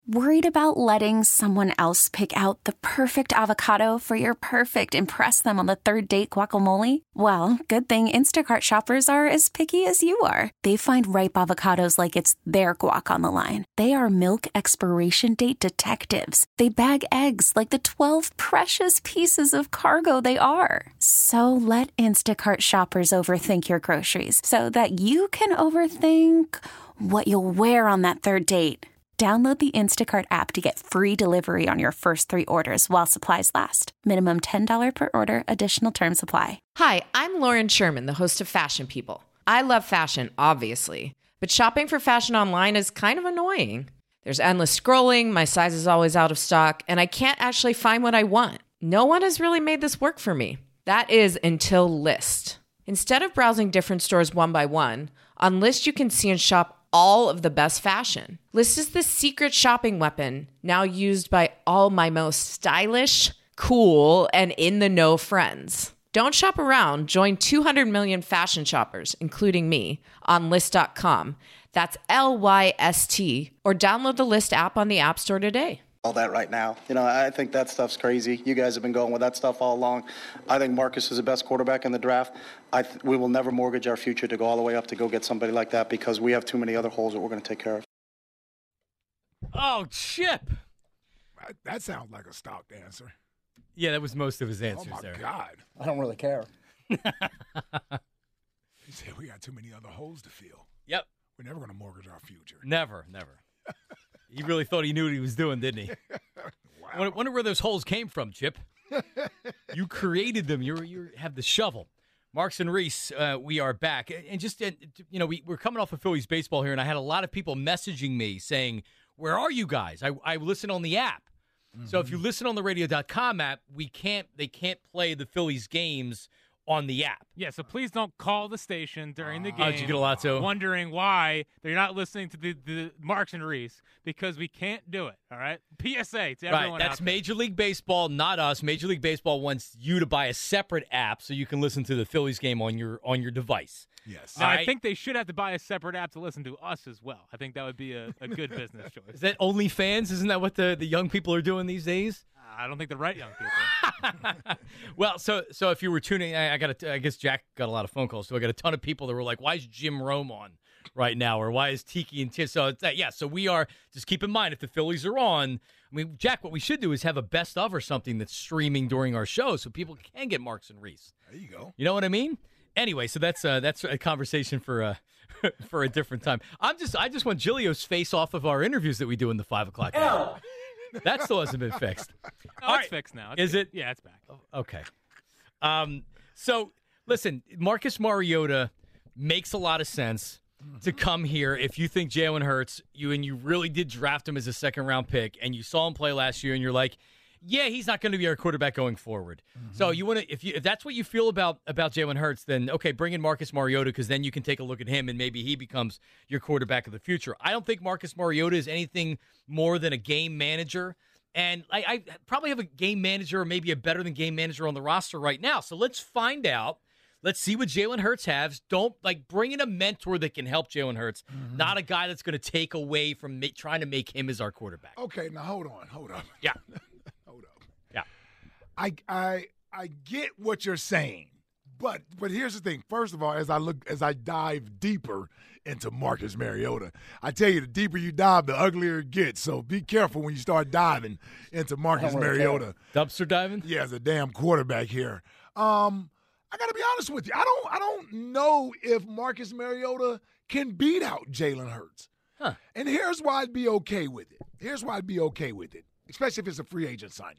Worried about letting someone else pick out the perfect avocado for your perfect impress them on the third date guacamole? Well, good thing Instacart shoppers are as picky as you are. They find ripe avocados like it's their guac on the line. They are milk expiration date detectives. They bag eggs like the 12 precious pieces of cargo they are. So let Instacart shoppers overthink your groceries so that you can overthink what you'll wear on that third date. Download the Instacart app to get free delivery on your first 3 orders while supplies last. Minimum $10 per order. Additional terms apply. Hi, I'm Lauren Sherman, the host of Fashion People. I love fashion, obviously, but shopping for fashion online is kind of annoying. There's endless scrolling, my size is always out of stock, and I can't actually find what I want. No one has really made this work for me. That is until Lyst. Instead of browsing different stores one by one, on Lyst you can see and shop all of the best fashion. Lyst is the secret shopping weapon now used by all my most stylish, cool, and in-the-know friends. Don't shop around. Join 200 million fashion shoppers, including me, on Lyst.com. That's Lyst, or download the Lyst app on the App Store today. All that right now. I think that stuff's crazy. You guys have been going with that stuff all along. I think Marcus is the best quarterback in the draft. We will never mortgage our future to go all the way up to go get somebody like that because we have too many other holes that we're going to take care of. Oh, Chip. That sounds like a stock answer. Yeah, that was most of his answers Oh, my there. God. I don't really care. He said we got too many other holes to fill. Yep. We're never going to mortgage our future. Never. He really thought he knew what he was doing, didn't he? Wow. I wonder where those holes came from, Chip. You created them. You have the shovel. Marks and Reese, we are back. And just, we're coming off of Phillies baseball here, and I had a lot of people messaging me saying, where are you guys? I listen on the app. Mm-hmm. So if you listen on the radio.com app, they can't play the Phillies games on the app. Yeah, so please don't call the station during the game. Did you get a lot to? Wondering why they're not listening to the Marks and Reese, because we can't do it, all right? PSA to everyone Right, that's out there. Major League Baseball, not us. Major League Baseball wants you to buy a separate app so you can listen to the Phillies game on your device. Yes. Now, I think they should have to buy a separate app to listen to us as well. I think that would be a good business choice. Is that OnlyFans? Isn't that what the young people are doing these days? I don't think the right young people. Well, so if you were tuning, I guess Jack got a lot of phone calls, so I got a ton of people that were like, "Why is Jim Rome on right now?" or "Why is Tiki and Tim?" So so we are. Just keep in mind if the Phillies are on. I mean, Jack, what we should do is have a best of or something that's streaming during our show, so people can get Marks and Reese. There you go. You know what I mean? Anyway, so that's a conversation for for a different time. I just want Giglio's face off of our interviews that we do in the 5 o'clock hour. That still hasn't been fixed. Oh, it's fixed now. Is it? Yeah, it's back. Okay. So listen, Marcus Mariota makes a lot of sense to come here if you think Jalen Hurts, you really did draft him as a second-round pick, and you saw him play last year, and you're like, yeah, he's not going to be our quarterback going forward. Mm-hmm. So you want to, if that's what you feel about Jalen Hurts, then okay, bring in Marcus Mariota, because then you can take a look at him and maybe he becomes your quarterback of the future. I don't think Marcus Mariota is anything more than a game manager, and I probably have a game manager or maybe a better than game manager on the roster right now. So let's find out. Let's see what Jalen Hurts has. Don't bring in a mentor that can help Jalen Hurts, not a guy that's going to take away from trying to make him as our quarterback. Okay, now hold on. Yeah. Yeah. I get what you're saying, but here's the thing. First of all, as I dive deeper into Marcus Mariota, I tell you, the deeper you dive, the uglier it gets. So be careful when you start diving into Marcus Mariota. Dumpster diving? Yeah, as a damn quarterback here. I got to be honest with you. I don't know if Marcus Mariota can beat out Jalen Hurts. Huh. And here's why I'd be okay with it. Especially if it's a free agent signing.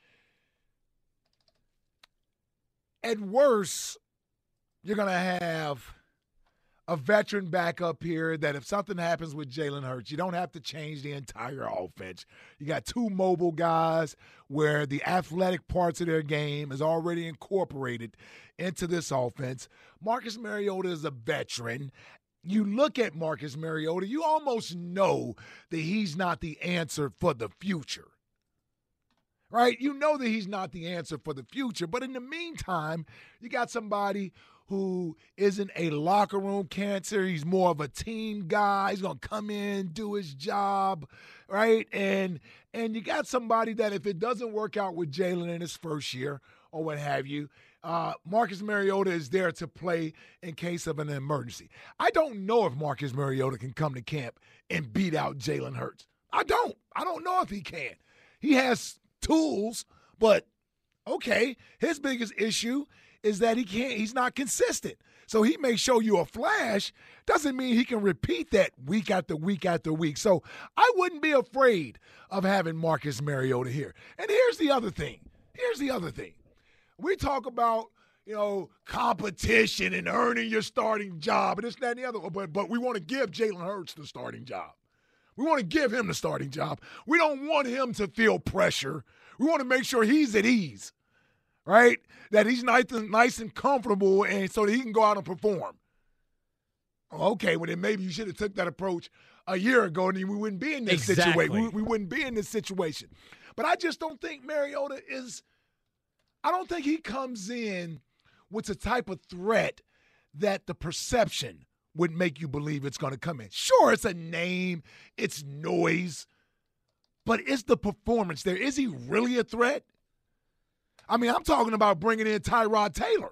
At worst, you're going to have a veteran back up here that if something happens with Jalen Hurts, you don't have to change the entire offense. You got two mobile guys where the athletic parts of their game is already incorporated into this offense. Marcus Mariota is a veteran. You look at Marcus Mariota, you almost know that he's not the answer for the future. Right? You know that he's not the answer for the future. But in the meantime, you got somebody who isn't a locker room cancer. He's more of a team guy. He's going to come in, do his job, right? And you got somebody that if it doesn't work out with Jalen in his first year or what have you, Marcus Mariota is there to play in case of an emergency. I don't know if Marcus Mariota can come to camp and beat out Jalen Hurts. I don't know if he can. He has tools, but okay, his biggest issue is that he's not consistent. So he may show you a flash, doesn't mean he can repeat that week after week after week. So I wouldn't be afraid of having Marcus Mariota here. And here's the other thing. We talk about, competition and earning your starting job and this, that, and the other. But we want to give Jalen Hurts the starting job. We want to give him the starting job. We don't want him to feel pressure. We want to make sure he's at ease, right? That he's nice and comfortable and so that he can go out and perform. Okay, well, then maybe you should have took that approach a year ago and we wouldn't be in this situation. We wouldn't be in this situation. But I just don't think Mariota I don't think he comes in with the type of threat that the perception would make you believe it's going to come in. Sure, it's a name, it's noise, but it's the performance there. Is he really a threat? I mean, I'm talking about bringing in Tyrod Taylor.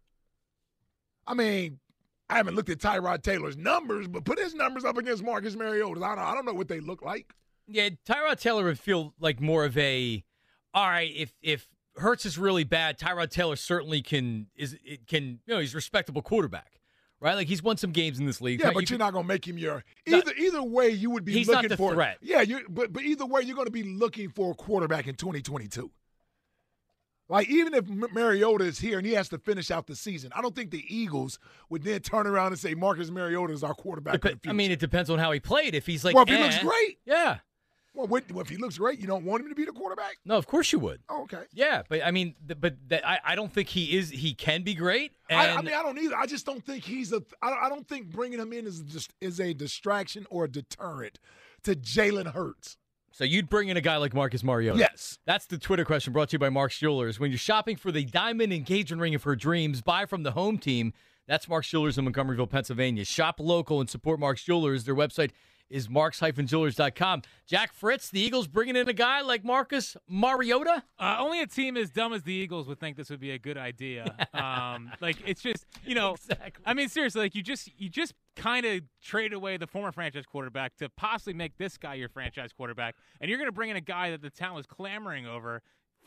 I mean, I haven't looked at Tyrod Taylor's numbers, but put his numbers up against Marcus Mariota's. I don't know what they look like. Yeah, Tyrod Taylor would feel like more of a, all right, if Hurts is really bad, Tyrod Taylor certainly can, he's a respectable quarterback, right? Like he's won some games in this league. Yeah, but you're not going to make him either way you would be looking for. He's not the threat. Yeah, but either way you're going to be looking for a quarterback in 2022. Like, even if Mariota is here and he has to finish out the season, I don't think the Eagles would then turn around and say Marcus Mariota is our quarterback. I mean, it depends on how he played. If he's like, well, if he looks great. Yeah. Well, if he looks great, you don't want him to be the quarterback? No, of course you would. Oh, okay. Yeah, but I mean, I don't think he can be great. And I mean, I don't either. I just don't think I don't think bringing him in is a distraction or a deterrent to Jalen Hurts. So you'd bring in a guy like Marcus Mariota? Yes. That's the Twitter question brought to you by Mark's Jewelers. When you're shopping for the diamond engagement ring of her dreams, buy from the home team. That's Mark's Jewelers in Montgomeryville, Pennsylvania. Shop local and support Mark's Jewelers. Their website is marks-jewelers.com. Jack Fritz, the Eagles bringing in a guy like Marcus Mariota? Only a team as dumb as the Eagles would think this would be a good idea. It's just, Exactly. I mean, seriously, like you just kind of trade away the former franchise quarterback to possibly make this guy your franchise quarterback, and you're going to bring in a guy that the town was clamoring over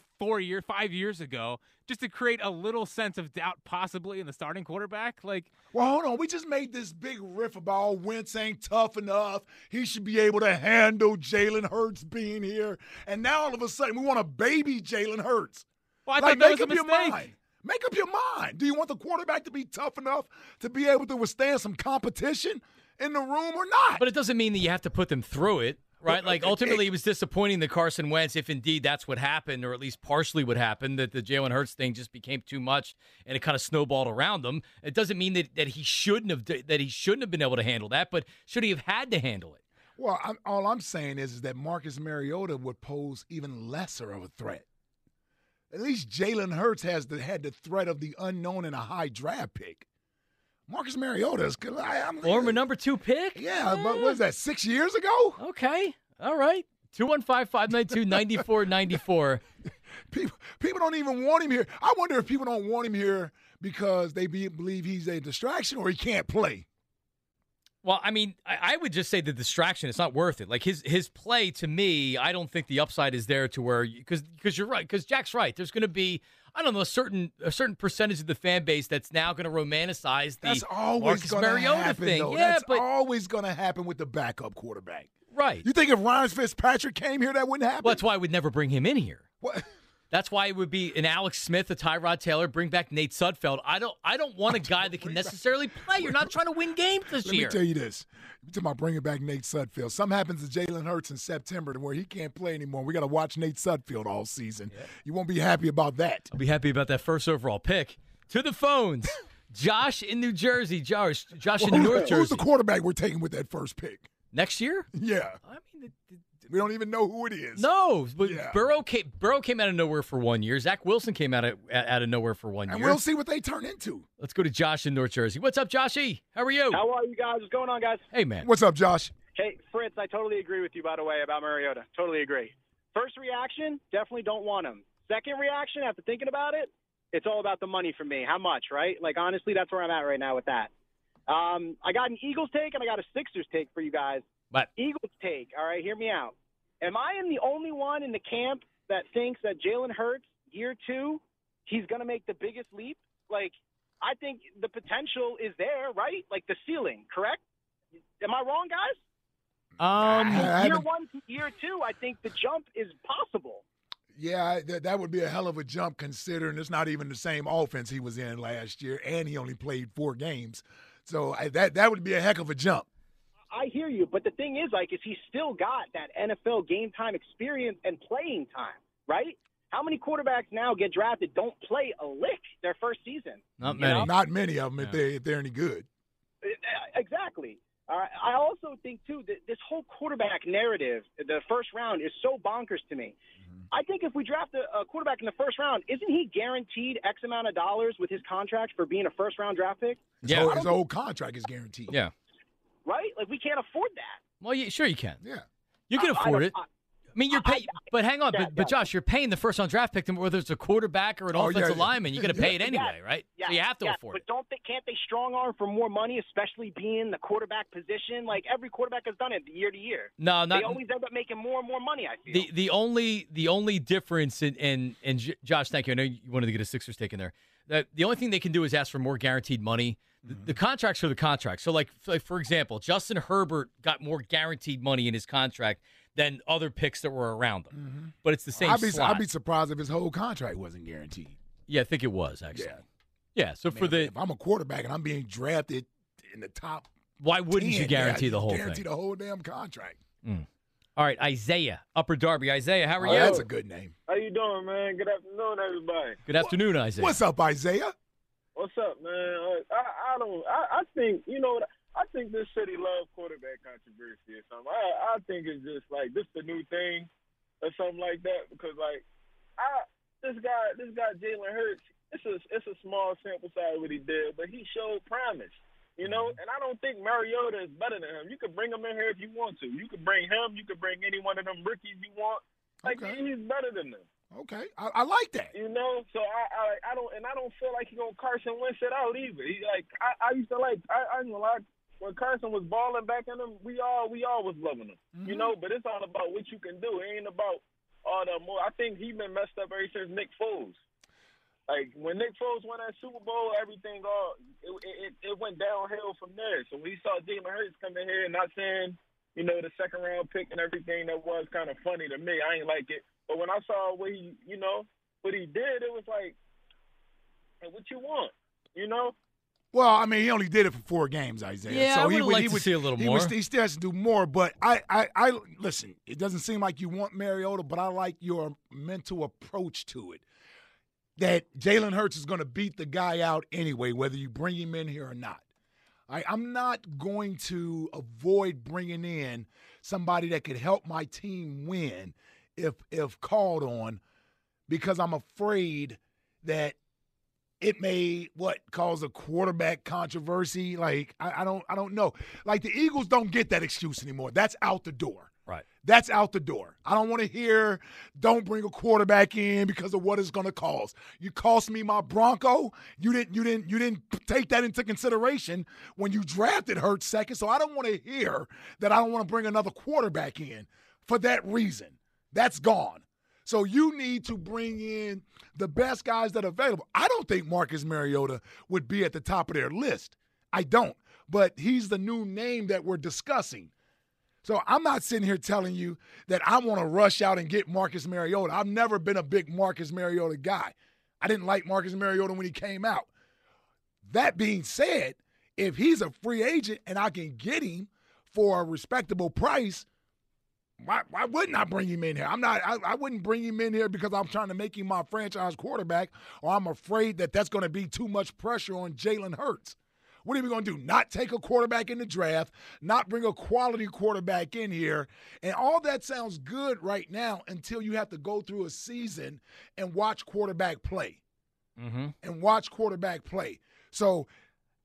5 years ago, just to create a little sense of doubt possibly in the starting quarterback. Well, hold on. We just made this big riff about Wentz ain't tough enough. He should be able to handle Jalen Hurts being here. And now all of a sudden we want to baby Jalen Hurts. Well, I thought that was a mistake. Make up your mind. Do you want the quarterback to be tough enough to be able to withstand some competition in the room or not? But it doesn't mean that you have to put them through it. Right, like ultimately it was disappointing that Carson Wentz, if indeed that's what happened, or at least partially what happened, that the Jalen Hurts thing just became too much and it kind of snowballed around him. It doesn't mean that he shouldn't have been able to handle that, but should he have had to handle it? Well, all I'm saying is that Marcus Mariota would pose even lesser of a threat. At least Jalen Hurts had the threat of the unknown and a high draft pick. Marcus Mariota is good. Former number 2 pick? Yeah, but what was that, 6 years ago? Okay. All right. 215-592-9494. People don't even want him here. I wonder if people don't want him here because they believe he's a distraction or he can't play. Well, I mean, I would just say the distraction, it's not worth it. Like his play, to me, I don't think the upside is there to where – because you're right, because Jack's right. There's going to be – I don't know, a certain percentage of the fan base that's now going to romanticize the Marcus Mariota thing. Though. Yeah, that's always going to happen with the backup quarterback. Right. You think if Ryan Fitzpatrick came here, that wouldn't happen? Well, that's why I would never bring him in here. What? That's why it would be an Alex Smith, a Tyrod Taylor, bring back Nate Sudfeld. I don't want a guy that can necessarily play. You're not trying to win games this year. Let me tell you this. You're talking about bringing back Nate Sudfeld. Something happens to Jalen Hurts in September to where he can't play anymore. We got to watch Nate Sudfeld all season. Yeah. You won't be happy about that. I'll be happy about that first overall pick. To the phones. Josh in New Jersey. Josh in North Jersey. Who's the quarterback we're taking with that first pick? Next year? Yeah. I mean, we don't even know who it is. No, but yeah. Burrow came out of nowhere for 1 year. Zach Wilson came out of nowhere for 1 year. And we'll see what they turn into. Let's go to Josh in North Jersey. What's up, Joshy? How are you? How are you guys? What's going on, guys? Hey, man. What's up, Josh? Hey, Fritz, I totally agree with you, by the way, about Mariota. Totally agree. First reaction, definitely don't want him. Second reaction, after thinking about it, it's all about the money for me. How much, right? Like, honestly, that's where I'm at right now with that. I got an Eagles take and I got a Sixers take for you guys. But Eagles take, all right, hear me out. Am I the only one in the camp that thinks that Jalen Hurts, year 2, he's going to make the biggest leap? Like, I think the potential is there, right? Like the ceiling, correct? Am I wrong, guys? Year 1 to year 2, I think the jump is possible. Yeah, that would be a hell of a jump considering it's not even the same offense he was in last year, and he only played 4 games. So that would be a heck of a jump. I hear you, but the thing is, like, is he still got that NFL game time experience and playing time, right? How many quarterbacks now get drafted don't play a lick their first season? Not many. Not many of them if they're any good. Exactly. I also think, too, that this whole quarterback narrative, the first round, is so bonkers to me. I think if we draft a quarterback in the first round, isn't he guaranteed X amount of dollars with his contract for being a first-round draft pick? His whole contract is guaranteed. Yeah. Right? Like, we can't afford that. Well, sure you can. Yeah. You can afford it. I mean, you're paying, but hang on, yeah, but Josh, you're paying the first-round draft pick, whether it's a quarterback or an offensive lineman. You're going to pay it anyway, right? Yeah, so you have to afford it. But can't they strong arm for more money, especially being the quarterback position? Like every quarterback has done it year to year. No, not. They always end up making more and more money. I feel the only difference in Josh, thank you. I know you wanted to get a Sixers take in there. The only thing they can do is ask for more guaranteed money. The contracts are the contracts. So, like for example, Justin Herbert got more guaranteed money in his contract than other picks that were around him. But it's the same slot. I'd be surprised if his whole contract wasn't guaranteed. Yeah, I think it was, actually. Yeah, so if I'm a quarterback and I'm being drafted in the top why wouldn't 10, you guarantee the whole guarantee thing? the whole damn contract. All right, Isaiah, Upper Darby. Isaiah, how are you? That's a good name. How you doing, man? Good afternoon, everybody. Good afternoon, Isaiah. What's up, Isaiah? What's up, man? I think, you know, I think this city loves quarterback controversy or something. I think it's just like this the new thing or something like that because like this guy Jalen Hurts, it's a small sample size what he did, but he showed promise. You know, and I don't think Mariota is better than him. You could bring him in here if you want to. You could bring him. You could bring any one of them rookies you want. Like he's better than them. Okay, I like that. You know, so I don't feel like he's gonna Carson Wentz it out either. He like I used to like I ain't gonna lie, when Carson was balling back in him, we all was loving him. You know, but it's all about what you can do. It ain't about all the more. I think he been messed up ever since Nick Foles. Like when Nick Foles won that Super Bowl, everything it went downhill from there. So when he saw Jalen Hurts come in here, not saying, you know, the second round pick and everything, that was kind of funny to me. I ain't like it. But when I saw what he did, it was like, hey, what you want, you know? Well, I mean, he only did it for 4 games, Isaiah. Yeah, so I would like to see a little more. He still has to do more. But I listen. It doesn't seem like you want Mariota, but I like your mental approach to it. That Jalen Hurts is going to beat the guy out anyway, whether you bring him in here or not. I'm not going to avoid bringing in somebody that could help my team win if called on, because I'm afraid that it may cause a quarterback controversy. Like I don't know. Like the Eagles don't get that excuse anymore. That's out the door. Right. That's out the door. I don't want to hear don't bring a quarterback in because of what it's going to cost. You cost me my Bronco. You didn't take that into consideration when you drafted Hurts second. So I don't want to hear that I don't want to bring another quarterback in for that reason. That's gone. So you need to bring in the best guys that are available. I don't think Marcus Mariota would be at the top of their list. I don't. But he's the new name that we're discussing. So I'm not sitting here telling you that I want to rush out and get Marcus Mariota. I've never been a big Marcus Mariota guy. I didn't like Marcus Mariota when he came out. That being said, if he's a free agent and I can get him for a respectable price, why wouldn't I bring him in here? I wouldn't bring him in here because I'm trying to make him my franchise quarterback, or I'm afraid that that's going to be too much pressure on Jalen Hurts. What are we going to do? Not take a quarterback in the draft, not bring a quality quarterback in here. And all that sounds good right now until you have to go through a season and watch quarterback play. And watch quarterback play. So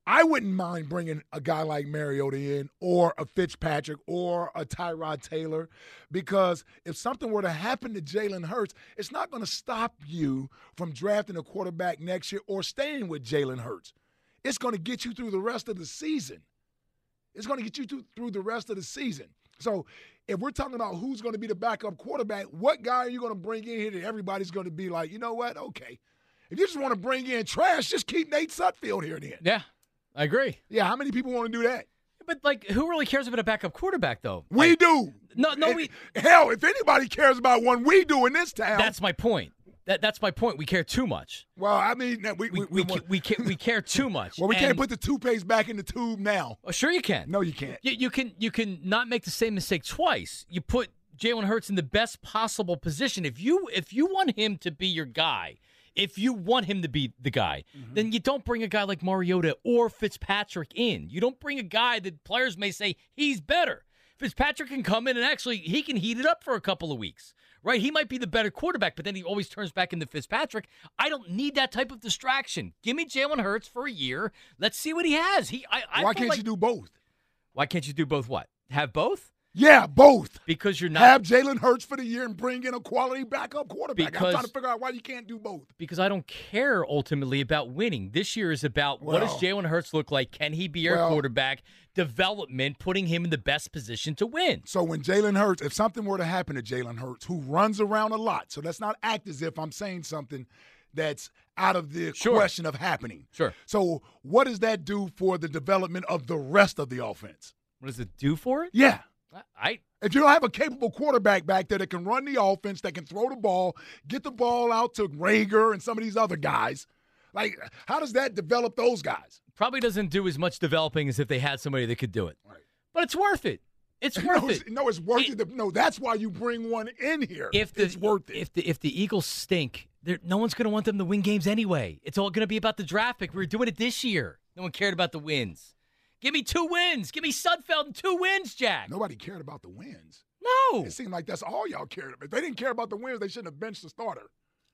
I wouldn't mind bringing a guy like Mariota in or a Fitzpatrick or a Tyrod Taylor, because if something were to happen to Jalen Hurts, it's not going to stop you from drafting a quarterback next year or staying with Jalen Hurts. It's going to get you through the rest of the season. It's going to get you through the rest of the season. So if we're talking about who's going to be the backup quarterback, what guy are you going to bring in here that everybody's going to be like, you know what, okay. If you just want to bring in trash, just keep Nate Sudfeld here then. Yeah, I agree. Yeah, how many people want to do that? But, like, who really cares about a backup quarterback, though? We do. We. Hell, if anybody cares about one, we do in this town. That's my point. That's my point. We care too much. Well, I mean, we care too much. Well, we can't put the toothpaste back in the tube now. Oh, sure you can. No, you can't. You can not make the same mistake twice. You put Jalen Hurts in the best possible position. If you want him to be your guy, if you want him to be the guy, then you don't bring a guy like Mariota or Fitzpatrick in. You don't bring a guy that players may say he's better. Fitzpatrick can come in and actually he can heat it up for a couple of weeks. Right, he might be the better quarterback, but then he always turns back into Fitzpatrick. I don't need that type of distraction. Give me Jalen Hurts for a year. Let's see what he has. Why can't you do both? Why can't you do both what? Have both? Yeah, both. Because you're not. Have Jalen Hurts for the year and bring in a quality backup quarterback. I'm trying to figure out why you can't do both. Because I don't care ultimately about winning. This year is about what does Jalen Hurts look like? Can he be your quarterback? Development, putting him in the best position to win. So when Jalen Hurts, if something were to happen to Jalen Hurts, who runs around a lot, so let's not act as if I'm saying something that's out of the question of happening. Sure. So what does that do for the development of the rest of the offense? What does it do for it? Yeah. If you don't have a capable quarterback back there that can run the offense, that can throw the ball, get the ball out to Rager and some of these other guys, like, how does that develop those guys? Probably doesn't do as much developing as if they had somebody that could do it. Right. But it's worth it. It's worth it. No, it's worth it. No, that's why you bring one in here. It's worth it. If the Eagles stink, no one's going to want them to win games anyway. It's all going to be about the draft pick. We were doing it this year. No one cared about the wins. Give me 2 wins. Give me Sudfeld and 2 wins, Jack. Nobody cared about the wins. No. It seemed like that's all y'all cared about. If they didn't care about the wins, they shouldn't have benched the starter.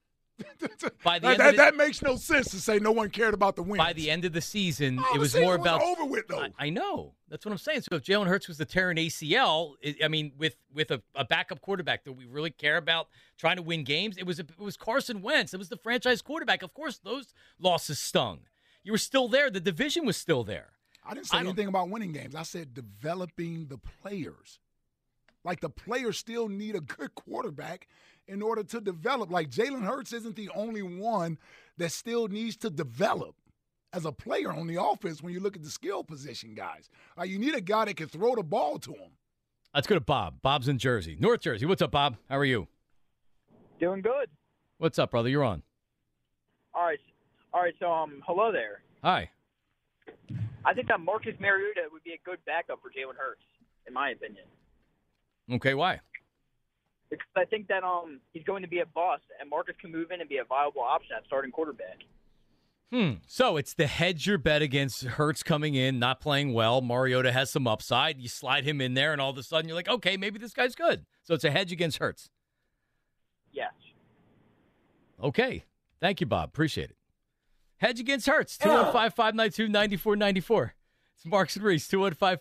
That makes no sense to say no one cared about the wins. By the end of the season, it was more about over with, though. I know. That's what I'm saying. So if Jalen Hurts was the tear in ACL, with a backup quarterback, do we really care about trying to win games? It was Carson Wentz. It was the franchise quarterback. Of course, those losses stung. You were still there. The division was still there. I didn't say anything about winning games. I said developing the players. Like, the players still need a good quarterback in order to develop. Like, Jalen Hurts isn't the only one that still needs to develop as a player on the offense when you look at the skill position guys. Like, you need a guy that can throw the ball to him. Let's go to Bob. Bob's in Jersey. North Jersey. What's up, Bob? How are you? Doing good. What's up, brother? You're on. All right. So, hello there. Hi. I think that Marcus Mariota would be a good backup for Jalen Hurts, in my opinion. Okay, why? Because I think that he's going to be a bust, and Marcus can move in and be a viable option at starting quarterback. So it's the hedge your bet against Hurts coming in, not playing well. Mariota has some upside. You slide him in there, and all of a sudden you're like, okay, maybe this guy's good. So it's a hedge against Hurts. Yes. Okay. Thank you, Bob. Appreciate it. Hedge against Hurts. 215-592-9494. It's Marks and Reese.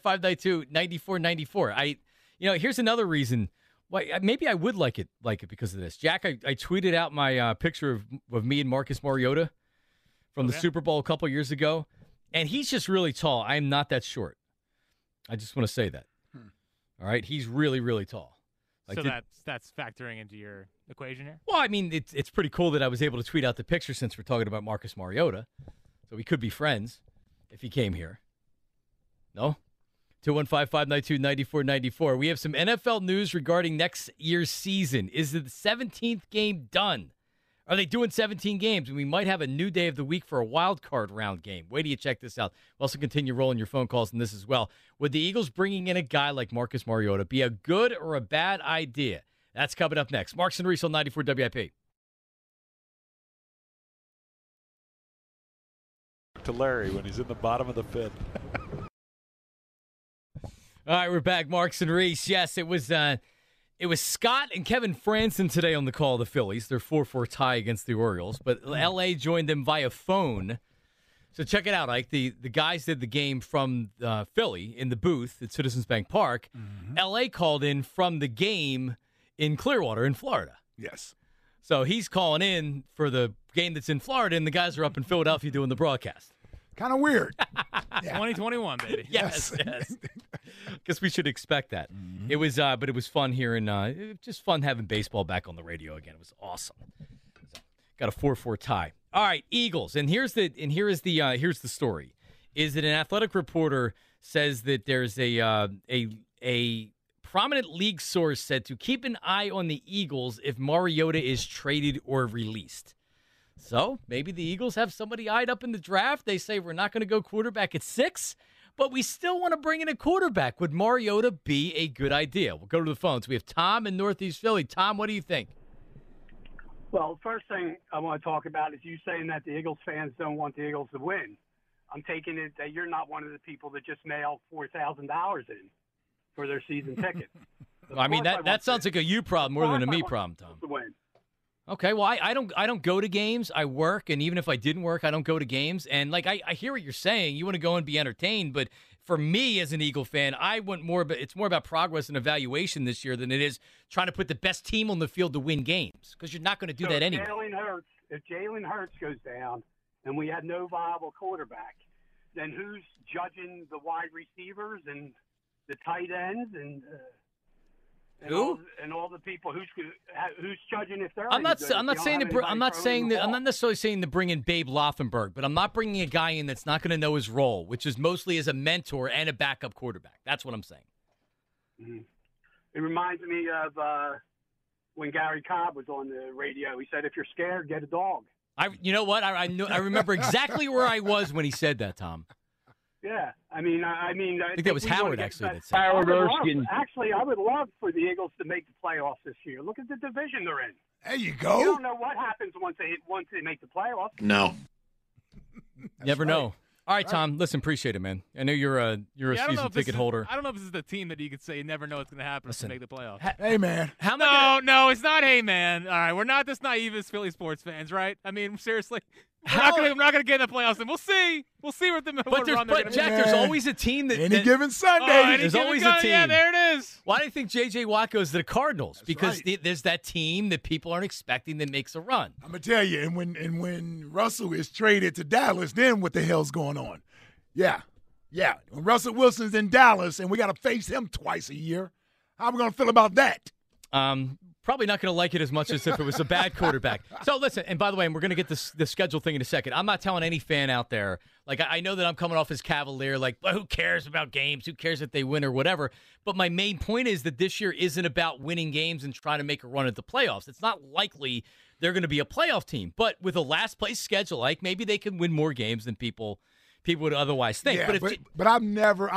215-592-9494. Here's another reason why maybe I would like it because of this. Jack, I tweeted out my picture of me and Marcus Mariota from the Super Bowl a couple years ago, and he's just really tall. I'm not that short. I just want to say that. All right? He's really, really tall. So that's factoring into your equation here? Well, I mean, it's pretty cool that I was able to tweet out the picture since we're talking about Marcus Mariota. So we could be friends if he came here. No? 215-592-9494. We have some NFL news regarding next year's season. Is the 17th game done? Are they doing 17 games? And we might have a new day of the week for a wild card round game. Wait till you check this out. We'll also continue rolling your phone calls on this as well. Would the Eagles bringing in a guy like Marcus Mariota be a good or a bad idea? That's coming up next. Marks and Reese on 94 WIP. To Larry when he's in the bottom of the fifth. All right, we're back. Marks and Reese. Yes, it was Scott and Kevin Franson today on the call of the Phillies. Their 4-4 tie against the Orioles. But L.A. joined them via phone So check it out, Ike. The guys did the game from Philly in the booth at Citizens Bank Park. L.A. called in from the game in Clearwater in Florida. Yes. So he's calling in for the game that's in Florida, and the guys are up in Philadelphia doing the broadcast. Kind of weird. 2021, baby. Yes. Guess we should expect that. It was, but it was fun hearing, just fun having baseball back on the radio again. It was awesome. So, got a 4-4 tie. All right, Eagles, and here's the story. Is that an athletic reporter says that there's a prominent league source said to keep an eye on the Eagles if Mariota is traded or released. So maybe the Eagles have somebody eyed up in the draft. They say we're not going to go quarterback at 6, but we still want to bring in a quarterback. Would Mariota be a good idea? We'll go to the phones. We have Tom in Northeast Philly. Tom, what do you think? Well, first thing I want to talk about is you saying that the Eagles fans don't want the Eagles to win. I'm taking it that you're not one of the people that just mailed $4,000 in for their season ticket. Well, I mean, that sounds like a you problem more than a me problem, Tom. To win. Okay, well, I don't go to games. I work, and even if I didn't work, I don't go to games. And like I hear what you're saying. You want to go and be entertained, but for me as an Eagle fan, I want more. But it's more about progress and evaluation this year than it is trying to put the best team on the field to win games, because you're not going to do that anyway. If Jalen Hurts goes down and we have no viable quarterback, then who's judging the wide receivers and the tight ends and all the people who's judging if they're? I'm not necessarily saying to bring in Babe Loffenberg, but I'm not bringing a guy in that's not going to know his role, which is mostly as a mentor and a backup quarterback. That's what I'm saying. Mm-hmm. It reminds me of when Gary Cobb was on the radio. He said, "If you're scared, get a dog." You know what? I remember exactly where I was when he said that, Tom. Yeah, I think that was Howard actually that said. Actually, I would love for the Eagles to make the playoffs this year. Look at the division they're in. There you go. You don't know what happens once they make the playoffs. No. Never know. All right, Tom. Listen, appreciate it, man. I know you're a season ticket holder. I don't know if this is the team that you could say you never know what's going to happen to make the playoffs. Hey, man. No, it's not. Hey, man. All right, we're not this naive as Philly sports fans, right? I mean, seriously. We're not going to get in the playoffs, and we'll see. We'll see what run they're going to Jack, there's always a team that any given Sunday. There's always a team. Yeah, there it is. Why do you think J.J. Watt goes to the Cardinals? Because there's that team that people aren't expecting that makes a run. I'm gonna tell you, and when Russell is traded to Dallas, then what the hell's going on? Yeah. When Russell Wilson's in Dallas and we got to face him twice a year, how are we going to feel about that? Probably not going to like it as much as if it was a bad quarterback. So listen, and by the way, we're going to get the schedule thing in a second. I'm not telling any fan out there, like I know that I'm coming off as cavalier, like, well, who cares about games? Who cares if they win or whatever? But my main point is that this year isn't about winning games and trying to make a run at the playoffs. It's not likely they're going to be a playoff team. But with a last place schedule, like maybe they can win more games than people would otherwise think. Yeah, but I've never,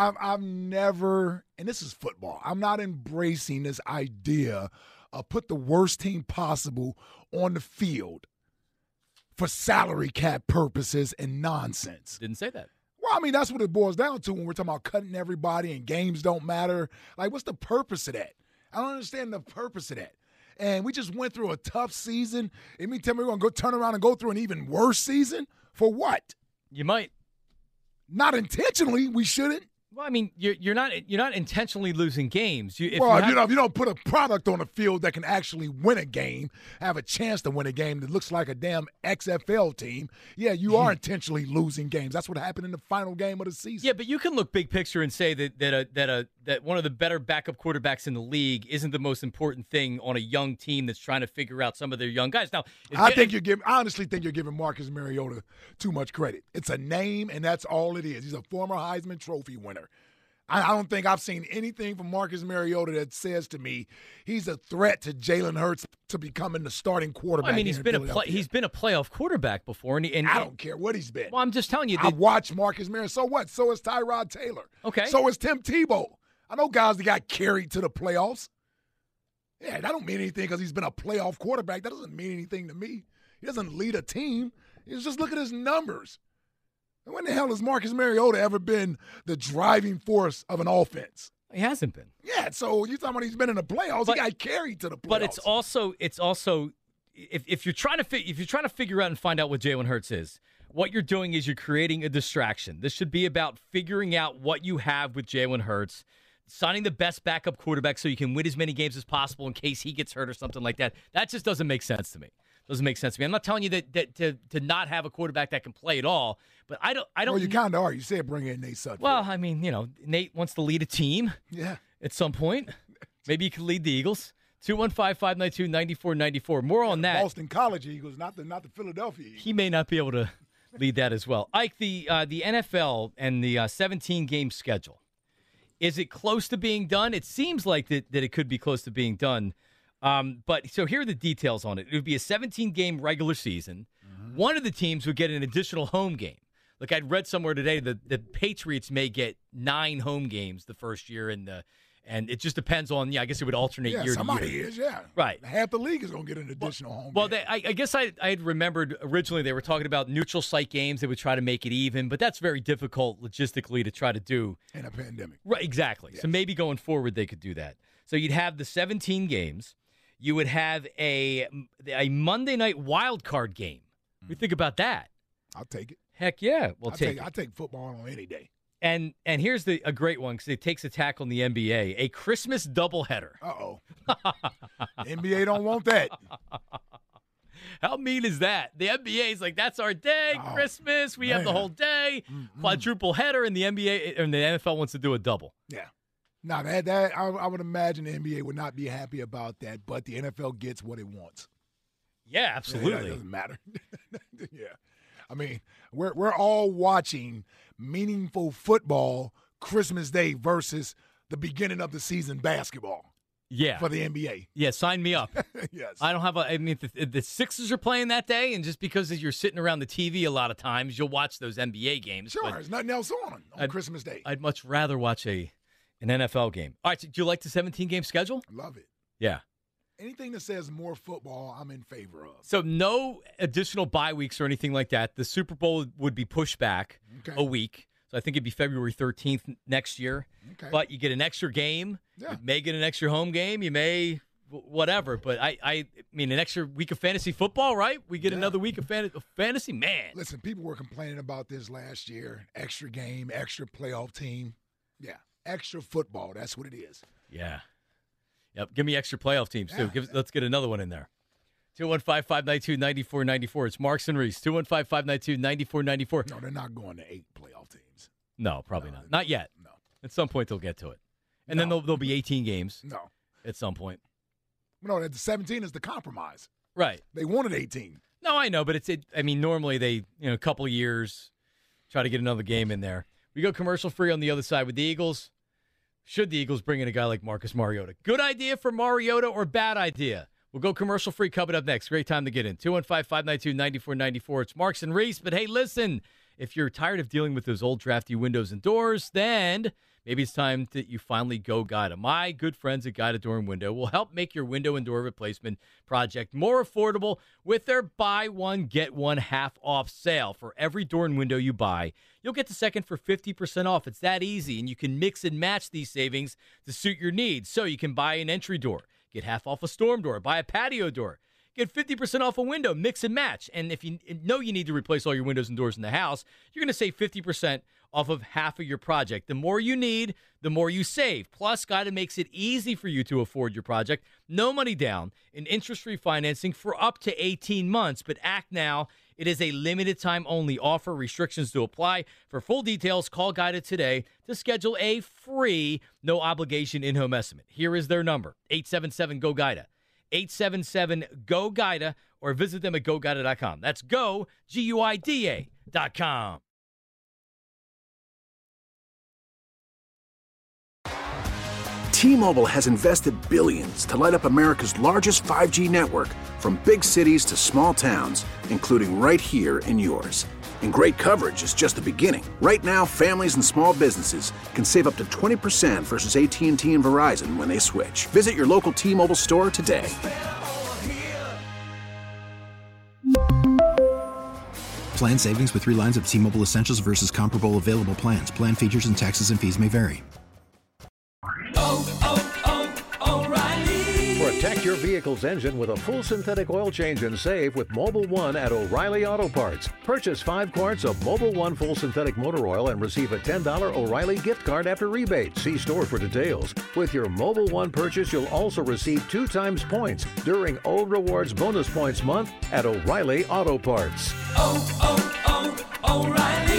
and this is football, I'm not embracing this idea of put the worst team possible on the field for salary cap purposes and nonsense. Didn't say that. Well, I mean, that's what it boils down to when we're talking about cutting everybody and games don't matter. Like, what's the purpose of that? I don't understand the purpose of that. And we just went through a tough season. And me tell me we're going to go turn around and go through an even worse season? For what? You might. Not intentionally, we shouldn't. Well, I mean, you're not intentionally losing games. If you don't put a product on the field that can actually win a game, have a chance to win a game that looks like a damn XFL team, yeah, you are intentionally losing games. That's what happened in the final game of the season. Yeah, but you can look big picture and say that one of the better backup quarterbacks in the league isn't the most important thing on a young team that's trying to figure out some of their young guys. Now, I honestly think you're giving Marcus Mariota too much credit. It's a name, and that's all it is. He's a former Heisman Trophy winner. I don't think I've seen anything from Marcus Mariota that says to me he's a threat to Jalen Hurts to becoming the starting quarterback. I mean, he's been a playoff quarterback before, and I don't care what he's been. Well, I'm just telling you. I watched Marcus Mariota. So what? So is Tyrod Taylor. Okay. So is Tim Tebow. I know guys that got carried to the playoffs. Yeah, that don't mean anything because he's been a playoff quarterback. That doesn't mean anything to me. He doesn't lead a team. Just look at his numbers. When the hell has Marcus Mariota ever been the driving force of an offense? He hasn't been. Yeah, so you're talking about he's been in the playoffs. He got carried to the playoffs. But it's also if you're trying to figure out and find out what Jalen Hurts is, what you're doing is you're creating a distraction. This should be about figuring out what you have with Jalen Hurts, signing the best backup quarterback so you can win as many games as possible in case he gets hurt or something like that. That just doesn't make sense to me. Doesn't make sense to me. I'm not telling you that to not have a quarterback that can play at all, but I don't. Well, you kind of are. You said bring in Nate Sudfeld. Well, I mean, Nate wants to lead a team. Yeah. At some point, maybe he could lead the Eagles. 215-592-9494. More on that. Boston College Eagles, not the Philadelphia Eagles. He may not be able to lead that as well. Ike, the NFL and the 17-game schedule, is it close to being done? It seems like that it could be close to being done. But so here are the details on it. It would be a 17-game regular season. Mm-hmm. One of the teams would get an additional home game. Like I'd read somewhere today that the Patriots may get 9 home games the first year, and it just depends on, I guess it would alternate year to year. Somebody is, yeah. Right. Half the league is going to get an additional home game. I guess I had remembered originally they were talking about neutral site games. They would try to make it even, but that's very difficult logistically to try to do. In a pandemic. Right, exactly. Yes. So maybe going forward they could do that. So you'd have the 17 games. You would have a Monday night wild card game. What do you think about that? I'll take it. Heck yeah, I'll take football on any day. And here's a great one because it takes a tack on the NBA. A Christmas doubleheader. Uh-oh. NBA don't want that. How mean is that? The NBA is like, that's our day, Christmas. We have the whole day, quadruple header, and the NBA and the NFL wants to do a double. Yeah. Now, that I would imagine the NBA would not be happy about that, but the NFL gets what it wants. Yeah, absolutely. It doesn't matter. Yeah. I mean, we're all watching meaningful football Christmas Day versus the beginning of the season basketball. Yeah. For the NBA. Yeah, sign me up. Yes. I don't have the Sixers are playing that day, and just because you're sitting around the TV a lot of times, you'll watch those NBA games. Sure, there's nothing else on Christmas Day. I'd much rather watch an NFL game. All right, so do you like the 17-game schedule? Love it. Yeah. Anything that says more football, I'm in favor of. So no additional bye weeks or anything like that. The Super Bowl would be pushed back a week. So I think it'd be February 13th next year. Okay. But you get an extra game. Yeah. You may get an extra home game. You may whatever. But I mean, an extra week of fantasy football, right? We get another week of fantasy. Man. Listen, people were complaining about this last year. Extra game, extra playoff team. Yeah. Extra football. That's what it is. Yeah. Yep, give me extra playoff teams, too. Let's get another one in there. 215-592-9494. It's Marks and Reese. 215-592-9494. No, they're not going to 8 playoff teams. No, probably not. Not yet. No. At some point, they'll get to it. And then there'll be 18 games. No. At some point. No, the 17 is the compromise. Right. They wanted 18. No, I know, but normally they, a couple of years, try to get another game in there. We go commercial-free on the other side with the Eagles. Should the Eagles bring in a guy like Marcus Mariota? Good idea for Mariota or bad idea? We'll go commercial-free coming up next. Great time to get in. 215-592-9494. It's Marks and Reese. But, hey, listen, if you're tired of dealing with those old drafty windows and doors, then maybe it's time that you finally go Guida. My good friends at Guida Door and Window will help make your window and door replacement project more affordable with their buy one, get one half off sale. For every door and window you buy, you'll get the second for 50% off. It's that easy, and you can mix and match these savings to suit your needs. So you can buy an entry door, get half off a storm door, buy a patio door, get 50% off a window, mix and match. And if you know you need to replace all your windows and doors in the house, you're going to save 50% off of half of your project. The more you need, the more you save. Plus, Guida makes it easy for you to afford your project. No money down and interest-free financing for up to 18 months. But act now. It is a limited time only offer. Restrictions to apply. For full details, call Guida today to schedule a free, no obligation in-home estimate. Here is their number, 877-GO-GUIDA. 877-GO-GUIDA, or visit them at GoGuida.com. That's go, GUIDA.com. T-Mobile has invested billions to light up America's largest 5G network, from big cities to small towns, including right here in yours. And great coverage is just the beginning. Right now, families and small businesses can save up to 20% versus AT&T and Verizon when they switch. Visit your local T-Mobile store today. Plan savings with 3 lines of T-Mobile Essentials versus comparable available plans. Plan features and taxes and fees may vary. O'Reilly. For a Protect your vehicle's engine with a full synthetic oil change and save with Mobil 1 at O'Reilly Auto Parts. Purchase 5 quarts of Mobil 1 full synthetic motor oil and receive a $10 O'Reilly gift card after rebate. See store for details. With your Mobil 1 purchase, you'll also receive 2 times points during O Rewards Bonus Points Month at O'Reilly Auto Parts. O'Reilly